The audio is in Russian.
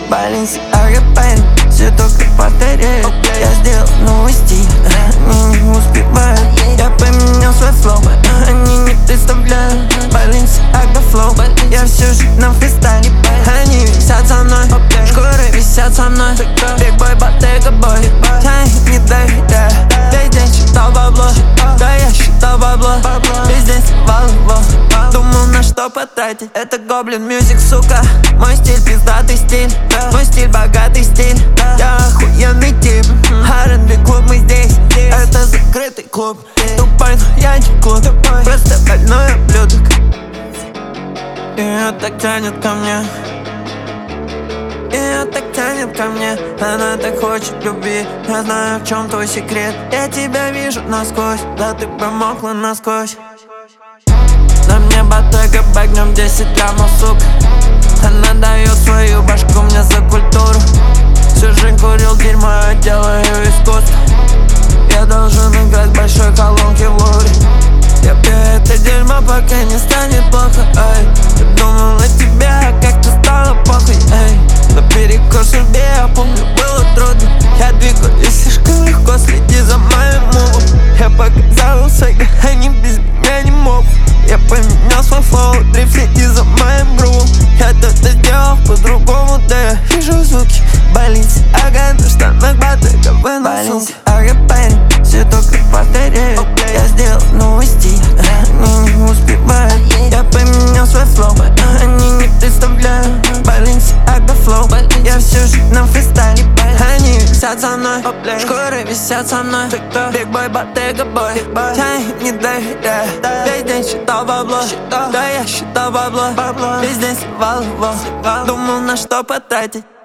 Balenciaga, парень, все только повторяю. Я сделал новый стиль, они не успевают. Я поменял свой флоу, они не представляют. Balenciaga flow, я всю жизнь на фристайле. Они висят со мной, шкуры висят со мной. Big boy, Bottega boy, я им не доверяю. Весь день считал бабло, да я считал бабло. Весь день сливал его, думал на что потратить. Это Goblin Music, сука. Мой стиль пиздатый стиль, мой стиль богатый стиль. Я охуенный тип, R&B клуб мы здесь. Это закрытый клуб, тупой, но я не клуб. Просто больной ублюдок. Ее так тянет ко мне, ее так тянет ко мне. Она так хочет любви. Я знаю, в чем твой секрет. Я тебя вижу насквозь, да ты промокла насквозь. На мне Bottega Bag, днем 10 граммов, сука. Она дает свою башку мне за культуру. Всю жизнь курил дерьмо, я делаю искусство. Я должен играть в большой колонке в Лувре. Я пью это дерьмо, пока не станет плохо, эй. Я думал о тебе, а как-то стало похуй, эй. Наперекор судьбе, я помню, было трудно. Я двигаюсь слишком легко, следи за моим мувом. Я показал свои, они без меня не могут. Я поменял свой флоу, дрифт, следи за моим грувом. Я это сделал по-другому, да я вижу звуки. Balenciaga на штанах, Bottega в носу. Balenciaga, парень, все только повторяю. Я сделал новый стиль, они не успевают. Я поменял свой флоу, они не представляют. Balenciaga flow, я всю жизнь на фристайле. Они висят со мной, шкуры висят со мной. Big boy, Bottega boy, я им не доверяю. Весь день считал бабло, да я считал бабло. Весь день сливал его, думал на что потратить.